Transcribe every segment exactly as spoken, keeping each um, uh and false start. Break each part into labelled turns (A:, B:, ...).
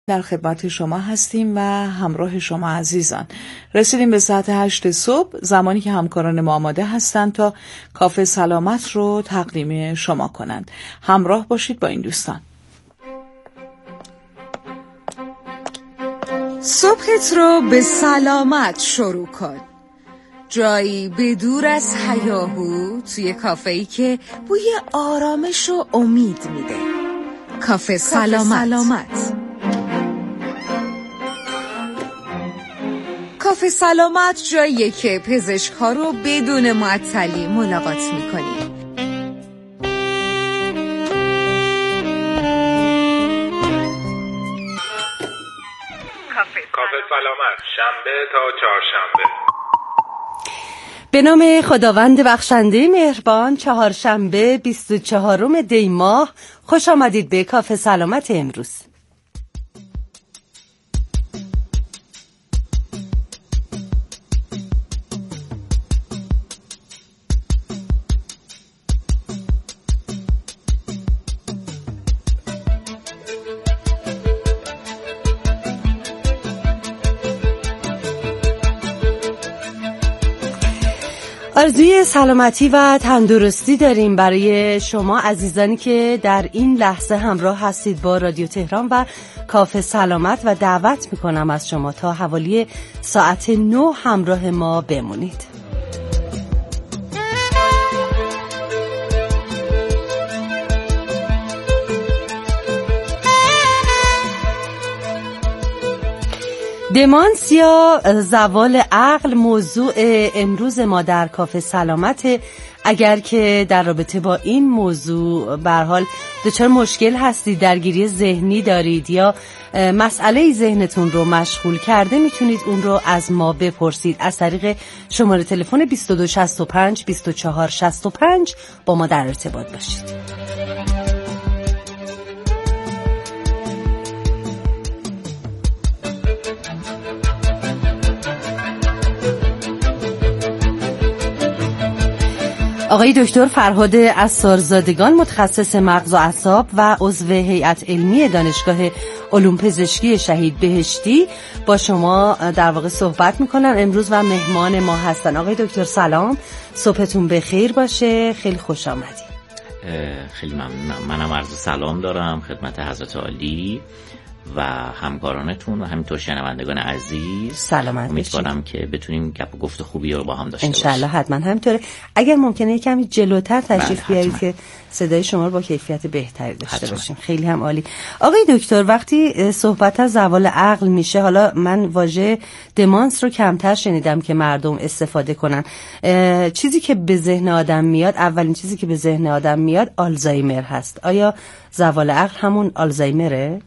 A: در خدمت شما هستیم و همراه شما عزیزان. رسیدیم به ساعت هشت صبح، زمانی که همکاران ما آماده هستند تا کافه سلامت رو تقدیم شما کنند. همراه باشید با این دوستان.
B: صبحت رو به سلامت شروع کن. جایی بدور از هیاهو، توی کافه‌ای که بوی آرامش و امید میده. کافه سلامت, سلامت. کافه سلامت جاییه که پزشک‌ها رو بدون معطلی ملاقات می‌کنی.
C: کافه سلامت، شنبه تا چهارشنبه.
D: به نام خداوند بخشنده مهربان. چهارشنبه بیست و چهارم دی ماه، خوش آمدید به کافه سلامت امروز. آرزوی سلامتی و تندرستی داریم برای شما عزیزانی که در این لحظه همراه هستید با رادیو تهران و کافه سلامت و دعوت میکنم از شما تا حوالی ساعت نه همراه ما بمونید. دمانس یا زوال عقل موضوع امروز ما در کافه سلامت. اگر که در رابطه با این موضوع به هر حال دچار مشکل هستید، درگیری ذهنی دارید یا مسئله ذهنتون رو مشغول کرده، میتونید اون رو از ما بپرسید از طریق شماره تلفن بیست و دو شصت و پنج بیست و چهار شصت و پنج با ما در ارتباط باشید. آقای دکتر فرهاد عصارزادگان، متخصص مغز و اعصاب و عضو هیئت علمی دانشگاه علوم پزشکی شهید بهشتی، با شما در واقع صحبت میکنن امروز و مهمان ما هستن. آقای دکتر سلام، صبحتون بخیر باشه، خیلی خوش آمدید.
E: خیلی ممنونم. منم عرض سلام دارم خدمت حضرت عالی و همکارانتون و همینطور شنوندگان عزیز.
D: سلامت
E: امیدوارم که بتونیم گپ و گفت خوبی رو با هم داشته باشیم.
D: انشالله حتما همینطوره. اگر ممکنه کمی جلوتر تشریف بیارید که صدای شما رو با کیفیت بهتری داشته حتما. باشیم. خیلی هم عالی. آقای دکتر، وقتی صحبت از زوال عقل میشه، حالا من واژه دمانس رو کمتر شنیدم که مردم استفاده کنن. چیزی که به ذهن آدم میاد، اولین چیزی که به ذهن آدم میاد آلزایمر هست. آیا زوال عقل همون آلزایمره؟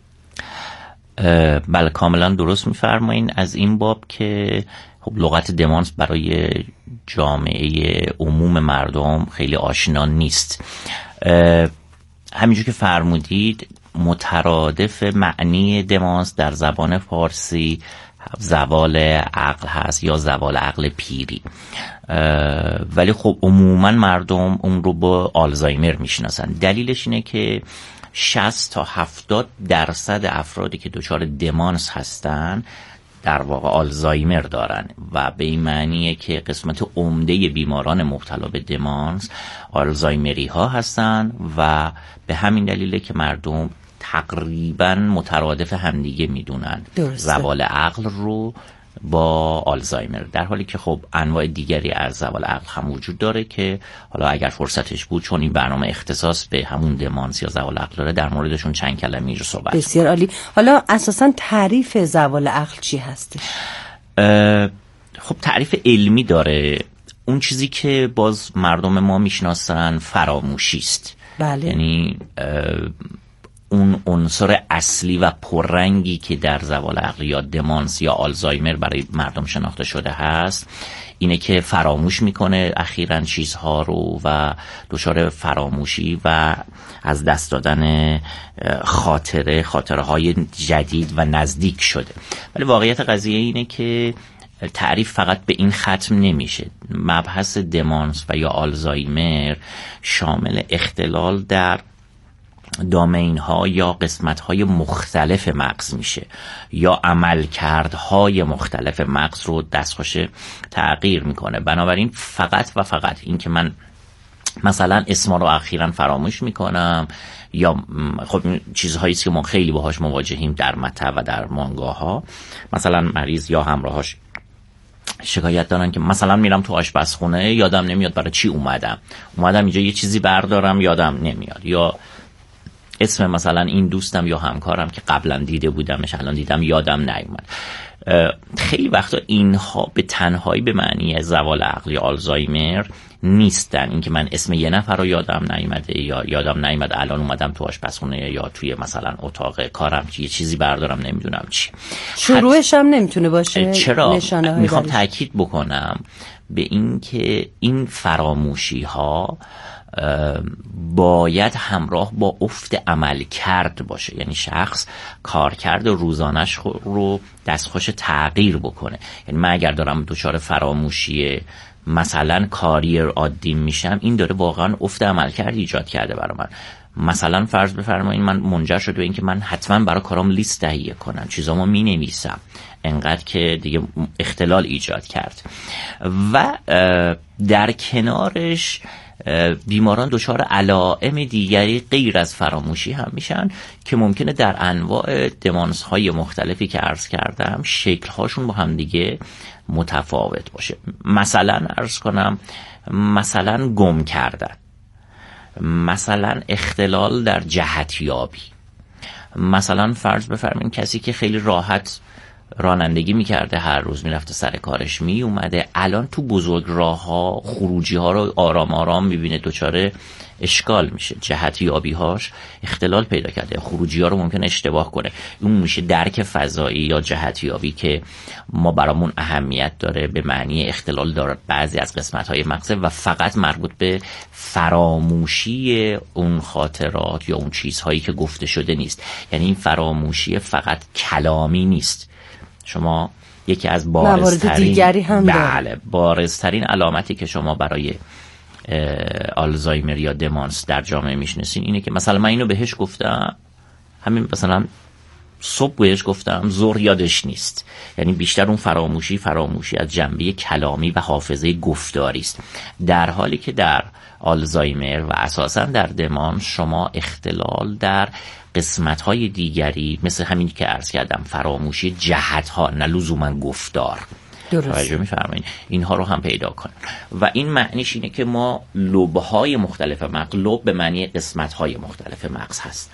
E: بله، کاملا درست میفرمایین. از این باب که خب لغت دمانس برای جامعه عموم مردم خیلی آشنا نیست. همینجور که فرمودید، مترادف معنی دمانس در زبان فارسی زوال عقل هست یا زوال عقل پیری، ولی خب عموما مردم اون رو با آلزایمر میشناسن. دلیلش اینه که شصت تا هفتاد درصد افرادی که دچار دمانس هستن در واقع آلزایمر دارن و به این معنیه که قسمت عمده بیماران مبتلا به دمانس آلزایمری ها هستن و به همین دلیله که مردم تقریبا مترادف همدیگه میدونن زوال عقل رو با آلزایمر، در حالی که خب انواع دیگری از زوال عقل هم وجود داره که حالا اگر فرصتش بود، چون این برنامه اختصاص به همون دمانس یا زوال عقل داره، در موردشون چند کلمه رو صحبت.
D: بسیار عالی. حالا اساساً تعریف زوال عقل چی هست؟
E: خب تعریف علمی داره. اون چیزی که باز مردم ما میشناسن فراموشی است.
D: بله.
E: یعنی اون عنصر اصلی و پررنگی که در زوال عقل یا دمانس یا آلزایمر برای مردم شناخته شده هست اینه که فراموش میکنه اخیراً چیزها رو و دچار فراموشی و از دست دادن خاطره خاطره های جدید و نزدیک شده. ولی واقعیت قضیه اینه که تعریف فقط به این ختم نمیشه. مبحث دمانس و یا آلزایمر شامل اختلال در دامین ها یا قسمت های مختلف مغز میشه یا عملکردهای مختلف مغز رو دستخوش تغییر میکنه. بنابراین فقط و فقط این که من مثلا اسما رو اخیراً فراموش میکنم یا خب چیزهایی که ما خیلی باهاش مواجهیم در متن و در مانگاها، مثلا مریض یا همراهاش شکایت دارن که مثلا میرم تو آشپزخونه یادم نمیاد برای چی اومدم اومدم اینجا یه چیزی بردارم یادم نمیاد، یا اسم مثلا این دوستم یا همکارم که قبلا دیده بودمش الان دیدم یادم نیومد. خیلی وقتا اینها به تنهایی به معنی زوال عقلی آلزایمر نیستن، اینکه من اسم یه نفر رو یادم نیومده یا یادم نیومد الان اومدم تو آشپزخونه یا توی مثلا اتاق کارم که یه چیزی بردارم نمیدونم چی.
D: شروعش هم نمیتونه باشه.
E: چرا؟ میخوام تاکید بکنم به این که این فراموشی ها باید همراه با افت عمل کرد باشه، یعنی شخص کارکرد روزانش رو دستخوش تغییر بکنه. یعنی من اگر دارم دچار فراموشی مثلا کاری عادی میشم، این داره واقعا افت عمل کرد ایجاد کرده برای من. مثلا فرض بفرمایید من منجر شده به این که من حتما برای کارام لیست تهیه کنم، چیزامو می نویسم انقدر که دیگه اختلال ایجاد کرد. و در کنارش بیماران دچار علائم دیگری غیر از فراموشی هم میشن که ممکنه در انواع دمانس های مختلفی که عرض کردم شکل هاشون با هم دیگه متفاوت باشه. مثلا عرض کنم مثلا گم کردن، مثلا اختلال در جهتیابی، مثلا فرض بفرمایید کسی که خیلی راحت رانندگی میکرده، هر روز میرفته سر کارش میومده، الان تو بزرگ راه ها خروجی ها رو آرام آرام میبینه دچار اشکال میشه، جهتیابی هاش اختلال پیدا کرده، خروجی ها رو ممکن اشتباه کنه. اون میشه درک فضایی یا جهتیابی که ما برامون اهمیت داره، به معنی اختلال داره بعضی از قسمت های مغز و فقط مربوط به فراموشی اون خاطرات یا اون چیزهایی که گفته شده نیست. یعنی این فراموشی فقط کلامی نیست. شما یکی از بارزترین دیگری هم بله بارزترین علامتی که شما برای آلزایمر یا دمانس در جامعه میشناسین اینه که مثلا من اینو بهش گفتم، همین مثلا صبح بهش گفتم ظهر یادش نیست. یعنی بیشتر اون فراموشی فراموشی از جنبه کلامی و حافظه گفتاری است، در حالی که در آلزایمر و اساسا در دمانس شما اختلال در قسمت‌های دیگری مثل همین که عرض کردم فراموشی جهت‌ها نه لزوما گفتار، توجه می‌فرمایید، اینها رو هم پیدا کنیم. و این معنیش اینه که ما لوب‌های مختلف مغز، لوب به معنی قسمت‌های مختلف مغز هست،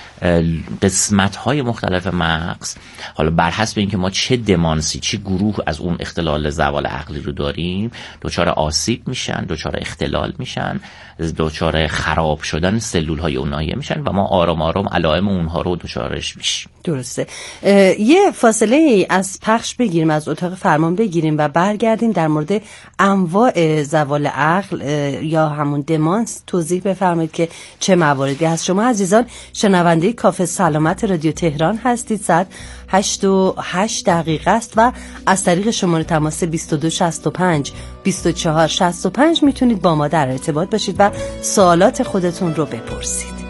E: قسمت‌های مختلف مغز حالا بر حسب اینکه ما چه دمانسی چه گروه از اون اختلال زوال عقلی رو داریم دچار آسیب میشن، دچار اختلال میشن، دچار خراب شدن سلول‌های اون ناحیه میشن و ما آرام آرام علائم اونها رو دچارش میشیم.
D: درسته. یه فاصله ای از پخش بگیریم، از اتاق فرمان بگیریم و برگردیم در مورد انواع زوال عقل یا همون دمانس توضیح بفرمایید که چه مواردی هست. شما عزیزان شنونده کافه سلامت رادیو تهران هستید. ساعت هشت و هشت دقیقه است و از طریق شماره تماس بیست و دو شصت و پنج بیست و چهار شصت و پنج میتونید با ما در ارتباط باشید و سوالات خودتون رو بپرسید.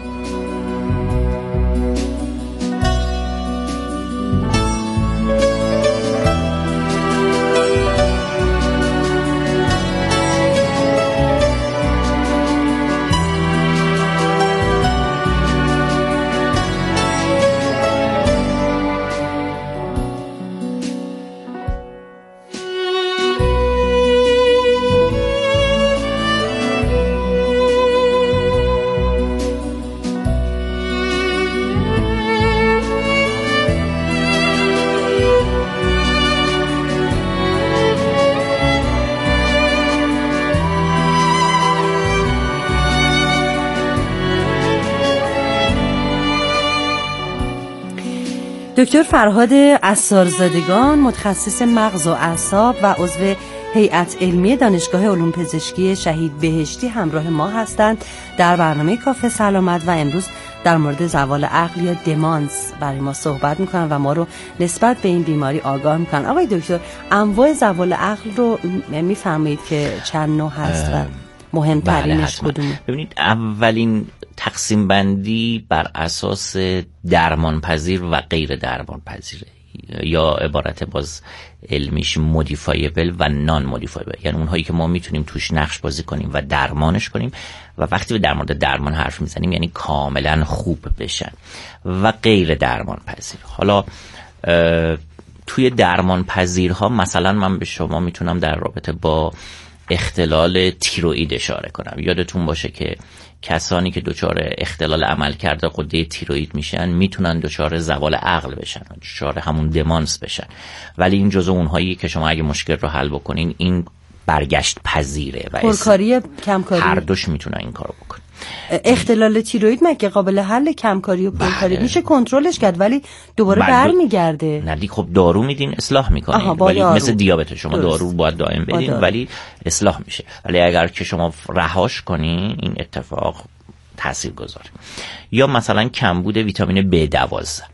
D: دکتر فرهاد عصارزادگان، متخصص مغز و اعصاب و عضو هیئت علمی دانشگاه علوم پزشکی شهید بهشتی همراه ما هستند در برنامه کافه سلامت و امروز در مورد زوال عقل یا دمانس برای ما صحبت میکنن و ما رو نسبت به این بیماری آگاه میکنن. آقای دکتر، انواع زوال عقل رو میفرمایید که چند نوع هست؟ و مهمترینش کدومه؟
E: ببینید اولین تقسیم بندی بر اساس درمان پذیر و غیر درمان پذیره، یا عبارت باز علمیش مودیفایبل و نان مودیفایبل، یعنی اونهایی که ما میتونیم توش نقش بازی کنیم و درمانش کنیم و وقتی به در مورد درمان حرف میزنیم یعنی کاملا خوب بشن، و غیر درمان پذیر. حالا توی درمان پذیرها مثلا من به شما میتونم در رابطه با اختلال تیروئید اشاره کنم. یادتون باشه که کسانی که دچار اختلال عملکرد غده تیروئید میشن میتونن دچار زوال عقل بشن، دچار همون دمانس بشن، ولی این جزء اونهایی که شما اگه مشکل رو حل بکنین این برگشت پذیره و
D: پرکاری کمکاری
E: هر دوش میتونن این کارو بکنن.
D: اختلال تیروئید مگه قابل حل کمکاری و پرکاری؟ میشه کنترلش کرد ولی دوباره برمیگرده.
E: نه دیگه خب دارو میدین اصلاح میکنین، ولی دارو. مثل دیابت شما درست. دارو باید دائم بدین ولی اصلاح میشه، ولی اگر که شما رهاش کنین این اتفاق تاثیرگذاره. یا مثلا کمبود ویتامین بی دوازده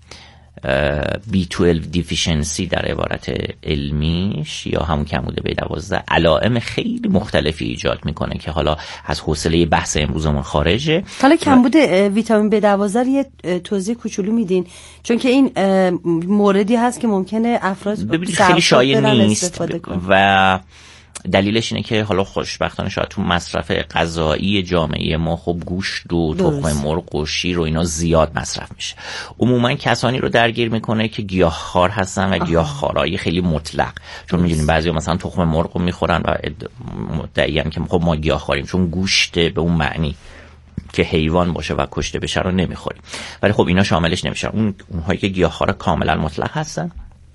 E: بی دوازده دیفیشنسی در عبارت علمیش، یا همون کمبود بی دوازده علائم خیلی مختلفی ایجاد میکنه که حالا از حوصله بحث امروزمون خارجه.
D: حالا کمبود ویتامین بی دوازده یه توضیح کوچولو میدین، چون که این موردی هست که ممکنه افراد
E: خیلی شایع نیست و دلیلش اینه که حالا خوشبختانه شاید تو مصرف غذایی جامعه ما خب گوشت و تخم مرغ و شیر و اینا زیاد مصرف میشه. عموما کسانی رو درگیر میکنه که گیاهخوار هستن و گیاهخوارای خیلی مطلق، چون میدونیم بعضیا مثلا تخم مرغ رو میخورن و مدعیان که خب ما گیاهخواریم چون گوشت به اون معنی که حیوان باشه و کشته بشه رو نمیخوریم، ولی خب اینا شاملش نمیشن. اون اونهایی که گیاهخوار کاملا مطلق هستن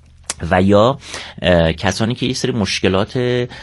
E: و یا کسانی که یه سری مشکلات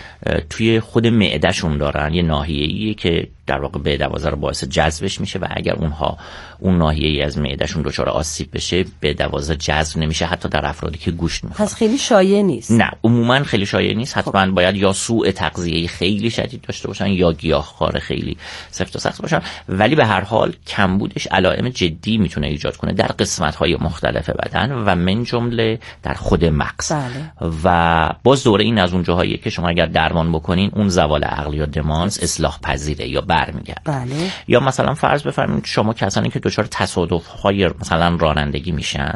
E: توی خود معدهشون دارن، یه ناحیه‌ایه که در واقع بی دوازده رو باعث جذبش میشه و اگر اونها اون ناحیه‌ای از معدهشون دچار آسیب بشه بی دوازده جذب نمیشه، حتی در افرادی که گوشت میخورن.
D: پس خیلی شایع نیست.
E: نه عموما خیلی شایع نیست، حتما باید یا سوء تغذیه خیلی شدید داشته باشن یا گیاهخوار خیلی سفت و سخت باشن، ولی به هر حال کمبودش علائم جدی میتونه ایجاد کنه در قسمت‌های مختلف بدن و من جمله در خود مغز.
D: بله.
E: و باز دوره این از اون جاهاییه که شما اگر درمان بکنین اون زوال عقل یا دمانس اصلاح پذیره یا برمیگرده.
D: بله.
E: یا مثلا فرض بفرمایید شما کسانی که دچار تصادف‌های مثلا رانندگی میشن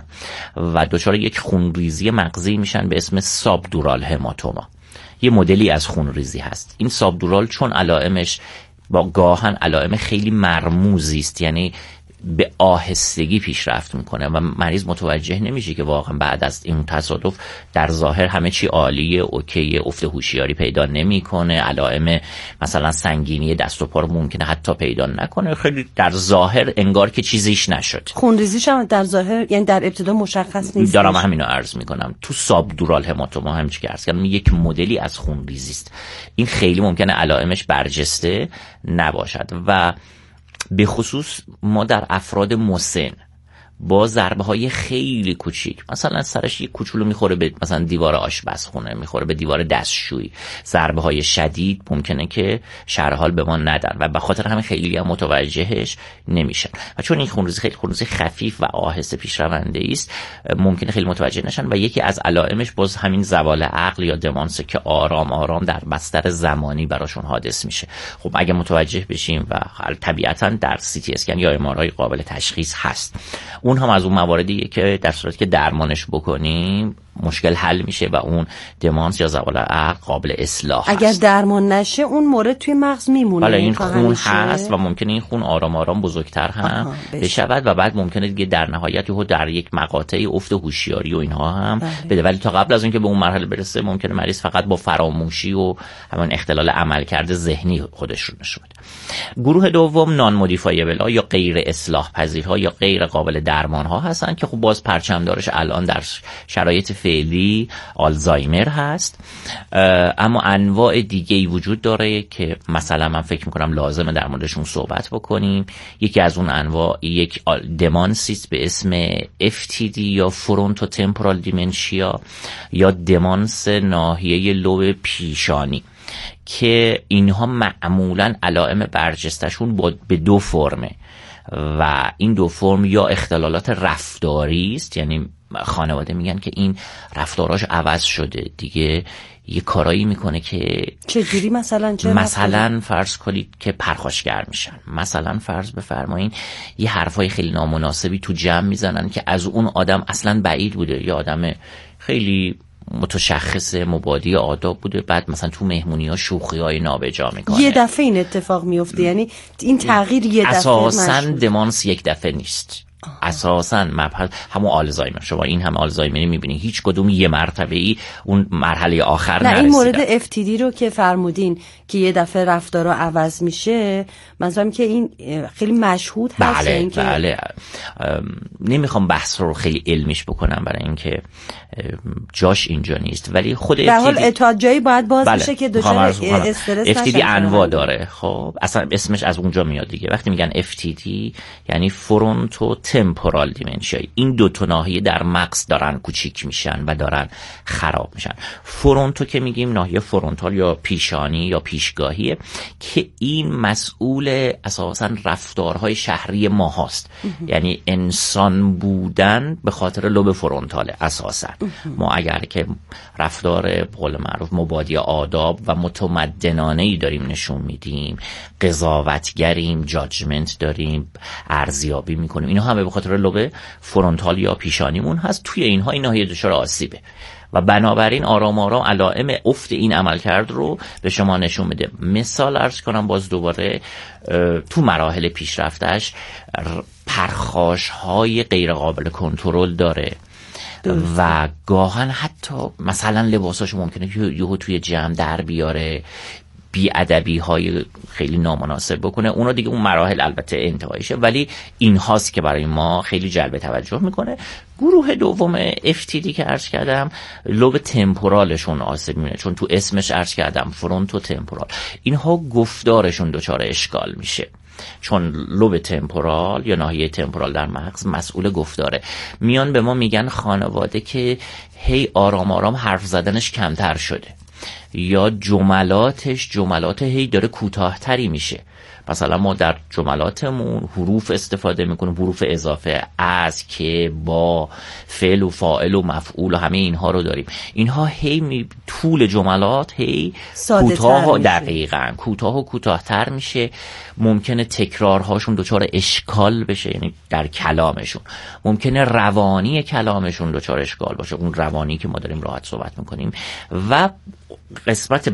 E: و دچار یک خونریزی مغزی میشن به اسم سابدورال هماتوما، یه مدلی از خونریزی هست. این سابدورال چون علائمش با گاهن علائم خیلی مرموزی است، یعنی به آهستگی پیشرفت میکنه و مریض متوجه نمیشه که واقعا بعد از این تصادف در ظاهر همه چی عالیه، اوکیه، افت هوشیاری پیدا نمیکنه، علائم مثلا سنگینی دست و پا رو ممکنه حتی پیدا نکنه، خیلی در ظاهر انگار که چیزیش نشد.
D: خونریزیش هم در ظاهر یعنی در ابتدا مشخص نیست.
E: دارم همینو عرض میکنم. تو سابدورال هماتوما هم چی که عرض کردم یک مدلی از خونریزی است. این خیلی ممکنه علائمش برجسته نباشد و به خصوص ما در افراد مسن با ضربه های خیلی کوچیک، مثلا سرش یک کوچولو میخوره به مثلا دیوار آشپزخونه، میخوره به دیوار دستشویی، ضربه های شدید ممکنه که شرح حال به ما ندن و به خاطر همین خیلی هم متوجهش نمیشن و چون این خونریزی خیلی خونریزی خفیف و آهسته پیشرونده است ممکنه خیلی متوجه نشن و یکی از علائمش باز همین زوال عقل یا دمانس که آرام آرام در بستر زمانی براشون حادث میشه. خب اگه متوجه بشیم و طبیعتا در سی تی اسکن یا ام آر آی قابل تشخیص هست، اون هم از اون مواردیه که در صورتی که درمانش بکنیم مشکل حل میشه و اون دمانس یا زوال عقل قابل اصلاح هست.
D: اگر درمان نشه اون مورد توی مغز میمونه.
E: حالا این خون هست و ممکنه این خون آرام آرام بزرگتر هم بشود و بعد ممکنه دیگه در نهایت یهو در یک مقاطعی افت هوشیاری و اینها هم بله. بده، ولی تا قبل از اون که به اون مرحله برسه ممکنه مریض فقط با فراموشی و همون اختلال عملکرد ذهنی خودش رو نشون بده. گروه دوم نان مودیفایبل یا غیر اصلاح پذیرها یا غیر قابل درمان ها هستن که خب باز پرچم دارش الان در شرایط فعلی آلزایمر هست، اما انواع دیگه ای وجود داره که مثلا من فکر میکنم لازمه در موردشون صحبت بکنیم. یکی از اون انواع یک دمانسیست به اسم اف تی دی یا فرونتو تمپورال دیمنشیا یا دمانس ناحیه لوب پیشانی که اینها معمولا علائم برجستشون به دو فرمه و این دو فرم یا اختلالات رفتاری است، یعنی خانواده میگن که این رفتاراش عوض شده دیگه، یه کارایی میکنه که
D: چجوری مثلا چه
E: مثلا فرض کنید که پرخاشگر میشن، مثلا فرض بفرمایین یه حرفای خیلی نامناسبی تو جمع میزنن که از اون آدم اصلا بعید بوده، یه آدم خیلی متشخص مبادی آداب بوده، بعد مثلا تو مهمونی‌ها شوخی‌های نابجا میکنه.
D: یه دفعه این اتفاق میفته، یعنی این تغییر یه دفعه
E: اساساً دمانس یک دفعه نیست. اساساً مبحث همون آلزایمر، شما این هم آلزایمری میبینید هیچ کدوم یه مرتبه‌ای اون مرحله آخر نرسیدن.
D: نه این مورد اف تی دی رو که فرمودین که یه دفعه رفتارا عوض میشه، منظورم که این خیلی مشهود هست.
E: بله
D: این که
E: بله نمیخوام بحث رو خیلی علمیش بکنم برای اینکه جاش اینجا نیست، ولی خود
D: به حال اف جایی باید باز
E: بله.
D: بشه که دچار استرس نشه.
E: اف تی دی انواع داره، خب اصلا اسمش از اونجا میاد دیگه. وقتی میگن اف تی دی یعنی فرونتو تمپورال دیمنشیا، این دو تا ناحیه در مغز دارن کوچیک میشن و دارن خراب میشن. فرونتو که میگیم ناحیه فرونتال یا پیشانی یا پیشگاهیه که این مسئول اساسا رفتارهای شهری ما هست، یعنی انسان بودن به خاطر لوب فرونتاله. اساسا ما اگر که رفتار به قول معروف مبادی آداب و متمدنانه‌ای داریم نشون میدیم، قضاوتگریم، جاجمنت داریم، ارزیابی میکنیم، اینا همه به خاطر لوب فرونتال یا پیشانیمون هست. توی اینها این ناحیه دچار آسیبه و بنابراین آرام آرام علائم افت این عملکرد رو به شما نشون میده. مثال عرض کنم باز دوباره، تو مراحل پیشرفتش پرخاش های غیر قابل کنترل داره درسته. و گاهن حتی مثلا لباساش ممکنه یهو توی جمع در بیاره، بی‌ادبی های خیلی نامناسب بکنه. اونا دیگه اون مراحل البته انتهایشه، ولی این هاست که برای ما خیلی جلب توجه میکنه. گروه دوم اف تی دی که عرض کردم لوب تمپورالشون آسیب میبینه، چون تو اسمش عرض کردم فرونتو تمپورال. اینها گفتارشون دچار اشکال میشه، چون لوب تمپورال یا ناحیه تمپورال در مغز مسئول گفتاره. میان به ما میگن خانواده که هی آرام آرام حرف زدنش کمتر شده یا جملاتش جملات هی داره کوتاه‌تری میشه. مثلا ما در جملاتمون حروف استفاده میکنیم، حروف اضافه، از، که، با، فعل و فاعل و مفعول و همه اینها رو داریم. اینها هی می... طول جملات هی کوتاه و دقیقاً کوتاه و کوتاه‌تر میشه. ممکنه تکرارهاشون دچار اشکال بشه، یعنی در کلامشون ممکنه روانی کلامشون دچار اشکال باشه، اون روانی که ما داریم راحت صحبت میکنیم. و قسمت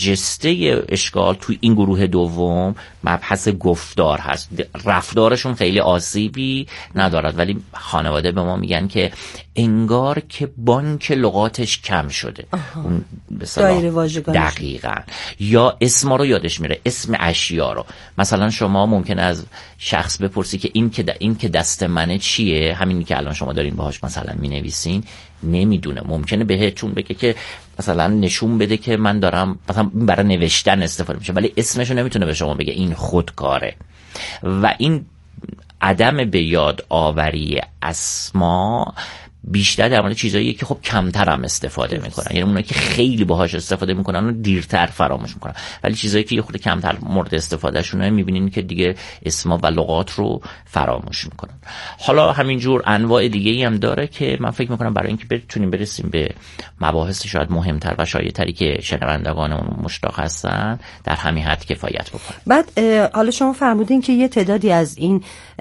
E: برجسته اشکال توی این گروه دوم مبحث گفتار هست. رفتارشون خیلی آسیبی ندارد، ولی خانواده به ما میگن که انگار که بانک لغاتش کم شده. اون
D: دایره واژگانش
E: دقیقاً. یا اسما رو یادش میره، اسم اشیا رو. مثلا شما ممکنه از شخص بپرسی که این که این که دست منه چیه، همینی که الان شما دارین باهاش مثلا مینویسین، نمیدونه. ممکنه بهتون بگه که مثلا نشون بده که من دارم مثلا برای نوشتن استفاده میشه، ولی اسمشو نمیتونه به شما بگه، این خودکاره. و این عدم به یاد آوری اسما بیشتر در مورد چیزاییه که خب کمتر هم استفاده میکنن، یعنی اونایی که خیلی باهاش استفاده میکنن و دیرتر فراموش میکنن، ولی چیزایی که یه خورده کمتر مورد استفاده شونه میبینین که دیگه اسما و لغات رو فراموش میکنن. حالا همینجور انواع دیگه ای هم داره که من فکر میکنم برای اینکه بتونیم برسیم به مباحث شاید مهمتر و شایع‌تری که شنوندگانمون مشتاق هستن در همین حد کفایت بکنه.
D: بعد حالا شما فرمودین که یه تعدادی از این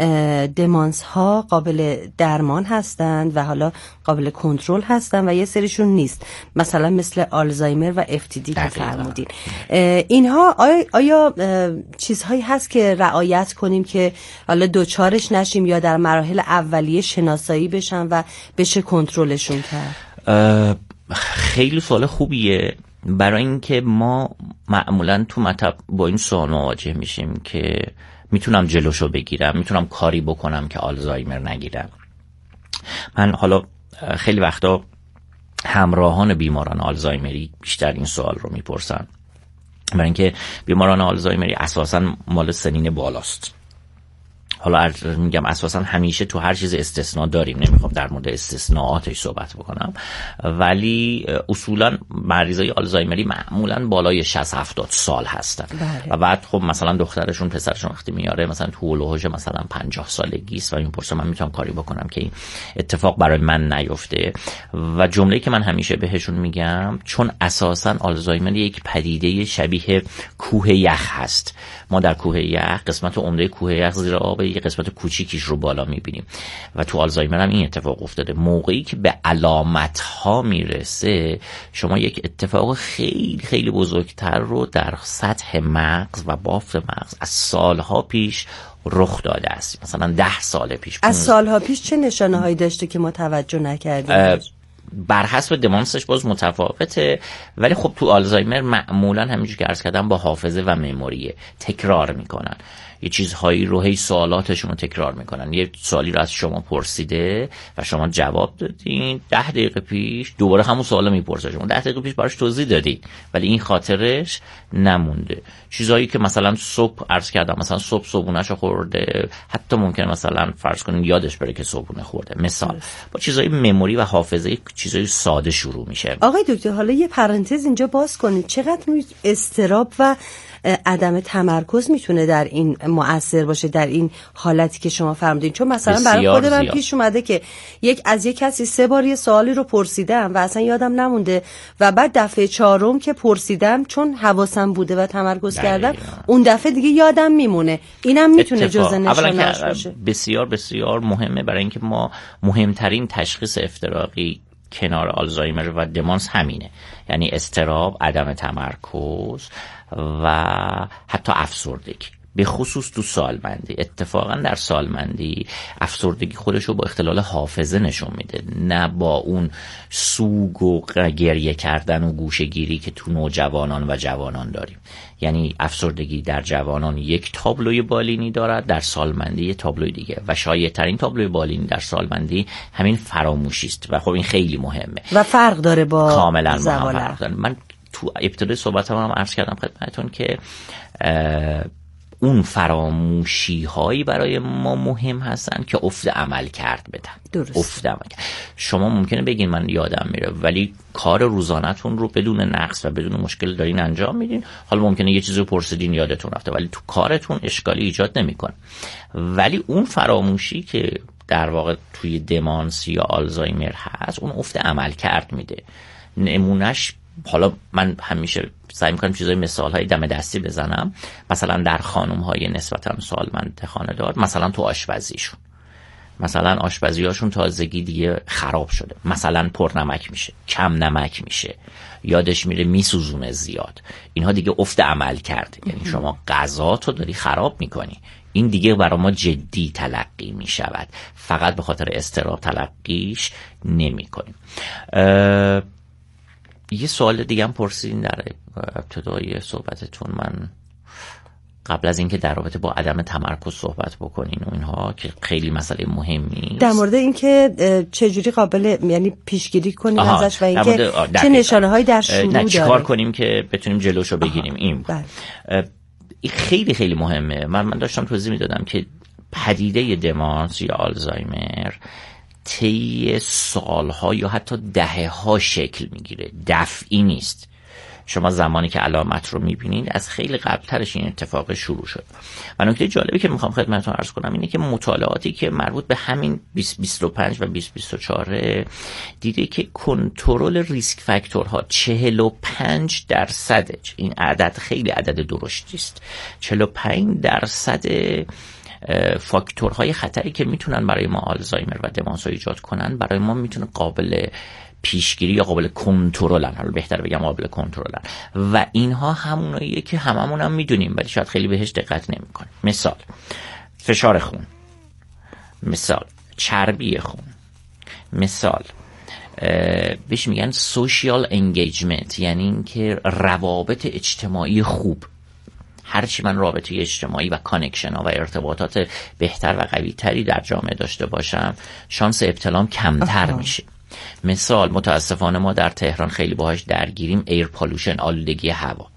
D: دمانس ها قابل درمان هستند و حالا قابل کنترل هستن و یه سریشون نیست، مثلا مثل آلزایمر و اف تی دی که فرمودین. اینها آیا, آیا چیزهایی هست که رعایت کنیم که حالا دوچارش نشیم یا در مراحل اولیه شناسایی بشن و بشه کنترلشون کرد؟
E: خیلی سوال خوبیه، برای اینکه ما معمولا تو مطب با این سوال مواجه میشیم که میتونم جلوشو بگیرم، میتونم کاری بکنم که آلزایمر نگیرم. من حالا خیلی وقتا همراهان بیماران آلزایمری بیشتر این سوال رو میپرسن، برای اینکه بیماران آلزایمری اساساً مال سنین بالاست حالا میگم اساسا همیشه تو هر چیز استثناء داریم، نمیخوام در مورد استثناءاتش صحبت بکنم، ولی اصولا مریضای آلزایمری معمولا بالای شصت هفتاد سال هستن.
D: بله.
E: و بعد خب مثلا دخترشون پسرشون وقتی میاره مثلا تو هولوهوش مثلا پنجاه سالگی است و میپرسه من میتونم کاری بکنم که این اتفاق برای من نیفته. و جمله‌ای که من همیشه بهشون میگم، چون اساسا آلزایمر یک پدیده شبیه کوه یخ هست. ما در کوه یخ قسمت عمده کوه یخ زیر آب، یه قسمت کوچیکیش رو بالا میبینیم و تو آلزایمر هم این اتفاق افتاده. موقعی که به علامت ها میرسه شما یک اتفاق خیلی خیلی بزرگتر رو در سطح مغز و بافت مغز از سالها پیش رخ داده است. مثلا ده سال پیش.
D: از سالها پیش چه نشانه هایی داشته که ما توجه نکردیم؟
E: بر حسب دمانسش باز متفاوته، ولی خب تو آلزایمر معمولا همینجور که عرض کردم با حافظه و مموریه تکرار میکنن، یه چیزهایی رو هی سوالاتشون رو تکرار میکنن. یه سوالی رو از شما پرسیده و شما جواب دادین، ده دقیقه پیش دوباره همون سوالو میپرسه، شما ده دقیقه پیش براش توضیح دادین ولی این خاطرش نمونده. چیزایی که مثلا صبح عرض کردم، مثلا صبح صبحونه‌شو خورده، حتی ممکنه مثلا فرض کنین یادش بره که صبحونه خورده. مثال با چیزای مموری و حافظه چیزای ساده شروع میشه.
D: آقای دکتر حالا یه پرانتز اینجا باز کنید، چقدر اضطراب و عدم تمرکز میتونه در این مؤثر باشه، در این حالتی که شما فرمودین؟ چون مثلا برای خود من پیش اومده که یک از یک کسی سه بار یه سوالی رو پرسیدم و اصلا یادم نمونده و بعد دفعه چهارم که پرسیدم چون حواسم بوده و تمرکز کردم اون دفعه دیگه یادم میمونه. اینم میتونه جزء نشانه‌اش باشه.
E: بسیار بسیار مهمه برای اینکه ما مهمترین تشخیص افتراقی کنار آلزایمر و دمانس همینه، یعنی اضطراب، عدم تمرکز و حتی افسردگی، به خصوص تو سالمندی. اتفاقا در سالمندی افسردگی خودشو با اختلال حافظه نشون میده، نه با اون سوگ و گریه کردن و گوشه‌گیری که تو نوجوانان و جوانان داریم. یعنی افسردگی در جوانان یک تابلوی بالینی دارد، در سالمندی یک تابلوی دیگه و شایع‌ترین تابلوی بالینی در سالمندی همین فراموشی است و خب این خیلی مهمه
D: و فرق داره با
E: کاملا فرق داره. من تو ابتدای صحبتم هم عرض کردم خدمتتون که اون فراموشی هایی برای ما مهم هستن که افت عمل کرد بدن.
D: درست.
E: افت عمل کرد. شما ممکنه بگین من یادم میره ولی کار روزانه‌تون رو بدون نقص و بدون مشکل دارین انجام میدین. حالا ممکنه یه چیزی رو پرسیدین یادتون رفته ولی تو کارتون اشکالی ایجاد نمیکنه. ولی اون فراموشی که در واقع توی دمانس یا آلزایمر هست اون افت عمل کرد میده. نمونهش حالا من همیشه سعی میکنم چیزای مثال های دم دستی بزنم، مثلا در خانم های نسبتا سالمند خانه‌دار، مثلا تو آشپزیشون، مثلا آشپزیاشون تازگی دیگه خراب شده، مثلا پرنمک میشه، کم نمک میشه، یادش میره میسوزونه زیاد، اینها دیگه افت عمل کرده، یعنی شما غذاتو داری خراب میکنی. این دیگه برای ما جدی تلقی میشود، فقط به خاطر اضطراب تلقیش نمیکنیم. یه سوال دیگه هم پرسیدین در ابتدای صحبتتون، من قبل از اینکه در رابطه با عدم تمرکز صحبت بکنین و اینها که خیلی مسئله مهمی
D: در مورد اینکه چجوری قابل یعنی پیشگیری کنیم ازش و اینکه چه نشانه‌هایی در شروع داره،
E: چیکار کنیم که بتونیم جلوشو بگیریم. این خیلی خیلی مهمه. من من داشتم توضیح میدادم که پدیده دمانس یا آلزایمر طی سالها یا حتی دهه‌ها شکل میگیره، دفعی نیست. شما زمانی که علامت رو میبینید از خیلی قبلترش این اتفاق شروع شد. و نکته جالبی که میخوام خدمتتون عرض کنم اینه که مطالعاتی که مربوط به همین بیست بیست و پنج و بیست بیست و چهار دیده که کنترل ریسک فاکتورها چهل و پنج درصد، این عدد خیلی عدد درشتی است، چهل و پنج درصد فاکتورهای خطری که میتونن برای ما آلزایمر و دمانس رو ایجاد کنن برای ما میتونه قابل پیشگیری یا قابل کنترلن، حالا بهتر بگم قابل کنترلن، و اینها هموناییه که هممون هم میدونیم ولی شاید خیلی بهش دقت نمیکنیم. مثال فشار خون، مثال چربی خون، مثال بهش میگن سوشیال انگیجمنت، یعنی اینکه روابط اجتماعی خوب. هرچی من رابطه اجتماعی و کانکشن ها و ارتباطات بهتر و قوی تری در جامعه داشته باشم شانس ابتلام کمتر آها. میشه. مثال متاسفانه ما در تهران خیلی باهاش درگیریم، ایر پالوشن، آلودگی هوا.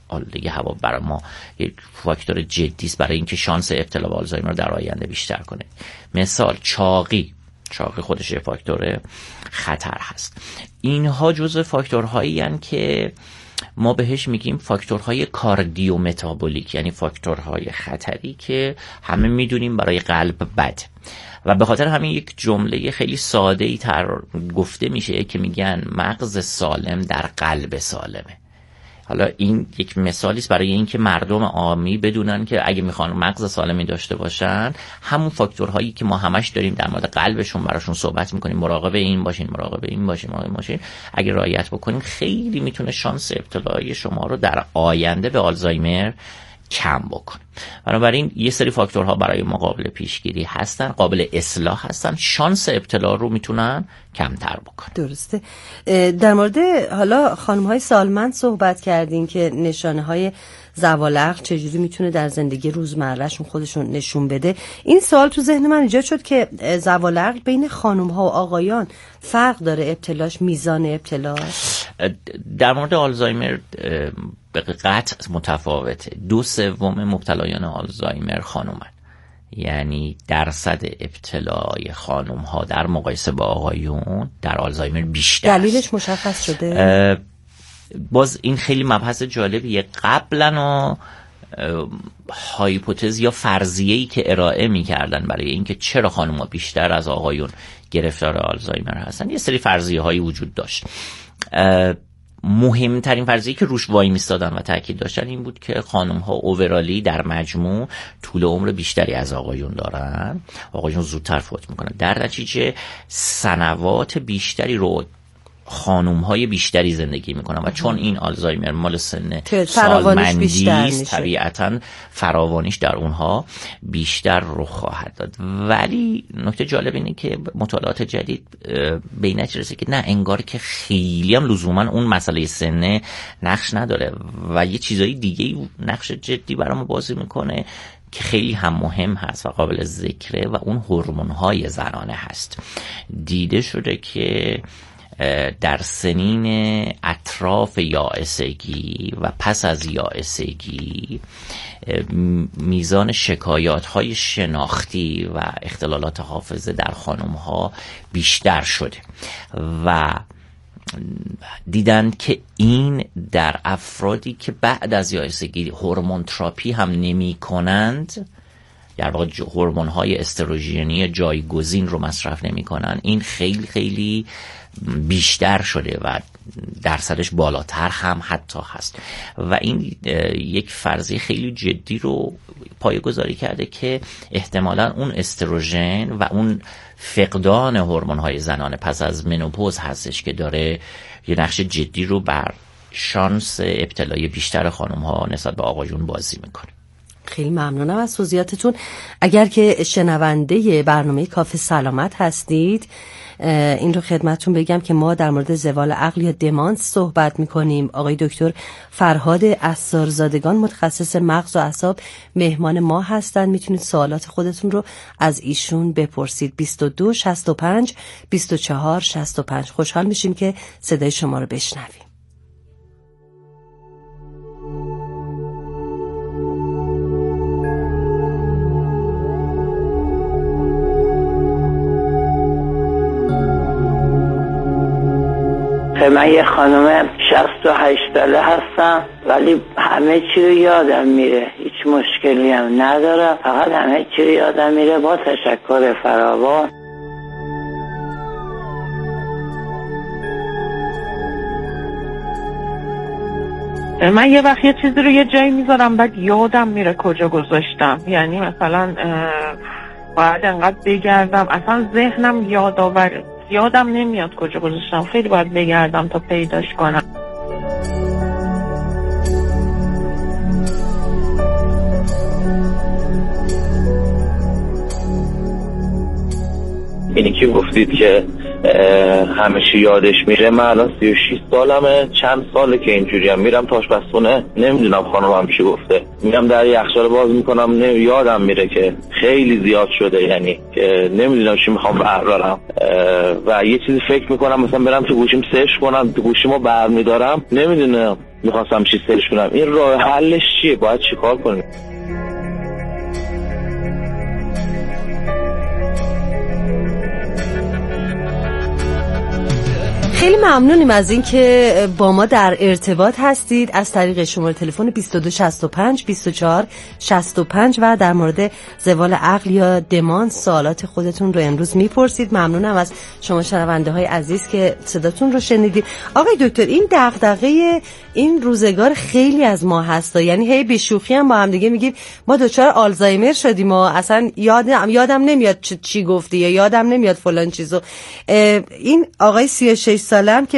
E: آلودگی هوا برای ما یک فاکتور جدی است برای اینکه شانس ابتلا به آلزایمر در آینده بیشتر کنه. مثال چاقی، چاقی خودش یک فاکتور خطر هست. اینها جزو فاکتورهایی هستند که ما بهش میگیم فاکتورهای کاردیو متابولیک، یعنی فاکتورهای خطری که همه میدونیم برای قلب بد. و به خاطر همین یک جمله خیلی ساده‌ای تر گفته میشه که میگن مغز سالم در قلب سالمه. حالا این یک مثالی است برای اینکه مردم عامی بدونن که اگه میخوان مغز سالمی داشته باشن، همون فاکتورهایی که ما همش داریم در مورد قلبشون براشون صحبت میکنیم، مراقب این باشین، مراقب این باشین، مراقب باشین، اگه رعایت بکنیم خیلی میتونه شانس ابتلای شما رو در آینده به آلزایمر کم بکنه. بنابراین یه سری فاکتورها برای ما قابل پیشگیری هستن، قابل اصلاح هستن، شانس ابتلا رو میتونن کمتر بکنن.
D: درسته. در مورد حالا خانم‌های سالمند صحبت کردین که نشانه‌های زوال عقل چجوری میتونه در زندگی روزمرهشون خودشون نشون بده. این سوال تو ذهن من ایجاد شد که زوال عقل بین خانم‌ها و آقایان فرق داره؟ ابتلاش، میزان ابتلاش؟
E: در مورد آلزایمر به قطع متفاوته. دو سوم مبتلایان آلزایمر خانومن، یعنی درصد ابتلای خانم ها در مقایسه با آقایون در آلزایمر بیشتر.
D: دلیلش مشخص شده؟
E: باز این خیلی مبحث جالبیه. قبلا هایپوتز یا فرضیه‌ای که ارائه می‌کردن برای اینکه چرا خانم‌ها بیشتر از آقایون گرفتار آلزایمر هستن، یه سری فرضیه‌هایی وجود داشت. مهمترین فرضیه‌ای که روش وای میستادن و تاکید داشتن این بود که خانم‌ها اوورالی در مجموع طول عمر بیشتری از آقایون دارن، آقایون زودتر فوت میکنن، در نتیجه سنوات بیشتری رو خانم‌های بیشتری زندگی میکنن و چون این آلزایمر مال سن سالمندی است طبیعتاً فراوانیش در اونها بیشتر رخ خواهد داد. ولی نکته جالب اینه که مطالعات جدید به این نتیجه رسید که نه، انگار که خیلی هم لزوما اون مسئله سن نقش نداره و یه چیزای دیگه نقش جدی برام بازی میکنه که خیلی هم مهم هست و قابل ذکره و اون هورمون‌های زنانه هست. دیده شده که در سنین اطراف یائسگی و پس از یائسگی میزان شکایات‌های شناختی و اختلالات حافظه در خانم‌ها بیشتر شده و دیدن که این در افرادی که بعد از یائسگی هورمون تراپی هم نمی کنند، در واقع هورمون‌های استروژنی جایگزین رو مصرف نمی کنن، این خیلی خیلی بیشتر شده و درصدش بالاتر هم حتی هست و این یک فرضیه خیلی جدی رو پایه‌گذاری کرده که احتمالاً اون استروژن و اون فقدان هورمون‌های زنانه پس از منوپوز هستش که داره یه نقش جدی رو بر شانس ابتلای بیشتر خانم‌ها نسبت به آقایون بازی میکنه.
D: خیلی ممنونم از توضیحاتتون. اگر که شنونده برنامه کافه سلامت هستید، این رو خدمتتون بگم که ما در مورد زوال عقل یا دمانس صحبت میکنیم. آقای دکتر فرهاد عصارزادگان متخصص مغز و اعصاب مهمان ما هستن. میتونید سوالات خودتون رو از ایشون بپرسید. بیست و دو شصت و پنج بیست و چهار شصت و پنج. خوشحال میشیم که صدای شما رو بشنویم.
F: من یه خانم شصت و هشت ساله هستم ولی همه چی رو یادم میره، هیچ مشکلی هم ندارم، فقط همه چی رو یادم میره. با تشکر فراوان.
G: من یه وقت یه چیزی رو یه جایی میذارم بعد یادم میره کجا گذاشتم، یعنی مثلا باید انقدر بگردم اصلا ذهنم یادآور یادم نمیاد کجا گذاشتم، خیلی باید بگردم تا پیداش کنم.
H: اینی که گفتید که همه چی یادش میره. من الان سی و شش سالمه، چند ساله که اینجوریم. میرم تا آشپزخونه نمیدونم خانمم چی گفته، میرم در یخچال باز میکنم یادم میره که خیلی زیاد شده، یعنی که نمیدونم چی میخوام بردارم و یه چیزی فکر میکنم مثلا برم تو گوشیم سرچ کنم، تو گوشیمو برمیدارم نمیدونم میخواستم چی سرچ کنم. این راه حلش چیه؟ باید چیکار کنیم؟
D: خیلی ممنونیم از این که با ما در ارتباط هستید از طریق شماره تلفن بیست و دو شصت و پنج بیست و چهار شصت و پنج و در مورد زوال عقل یا دمانس سوالات خودتون رو امروز میپرسید. ممنونم از شما شنونده های عزیز که صداتون رو شنیدید. آقای دکتر، این دغدغه این روزگار خیلی از ما هستا، یعنی هی به شوخی هم با هم دیگه میگیم ما دچار آلزایمر شدیم و اصلا یادم یادم نمیاد چی گفتی یا یادم نمیاد فلان چیزو. این آقای سی و شش سالم که